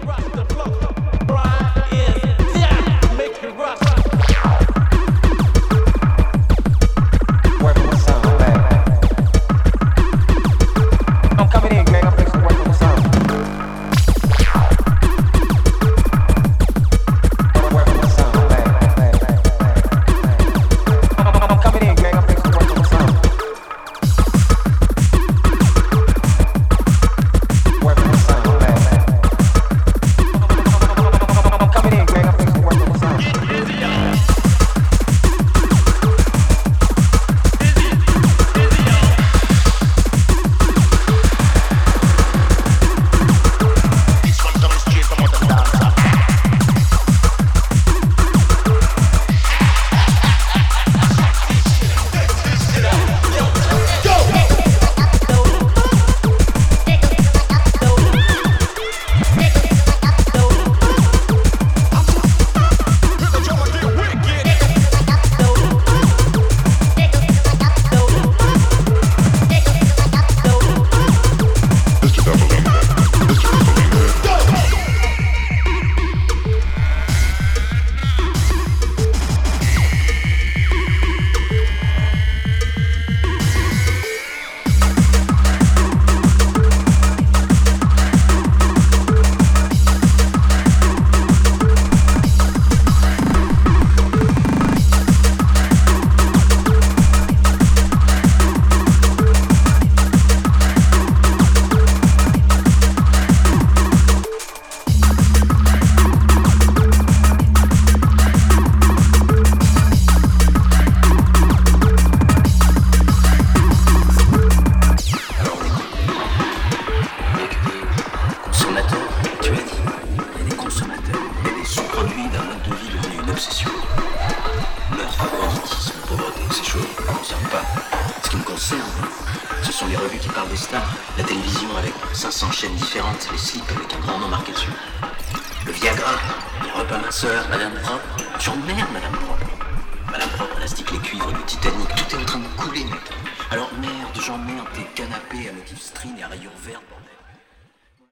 Ce sont les revues qui parlent des stars, la télévision avec 500 chaînes différentes, les slips avec un grand nom marqué dessus. Le Viagra, les repas minceurs, Madame Propre. J'emmerde Madame Propre. Madame Propre, élastique, les cuivres, le Titanic, tout est en train de couler, mec. Alors merde, j'emmerde tes canapés à motif string et à rayures vertes.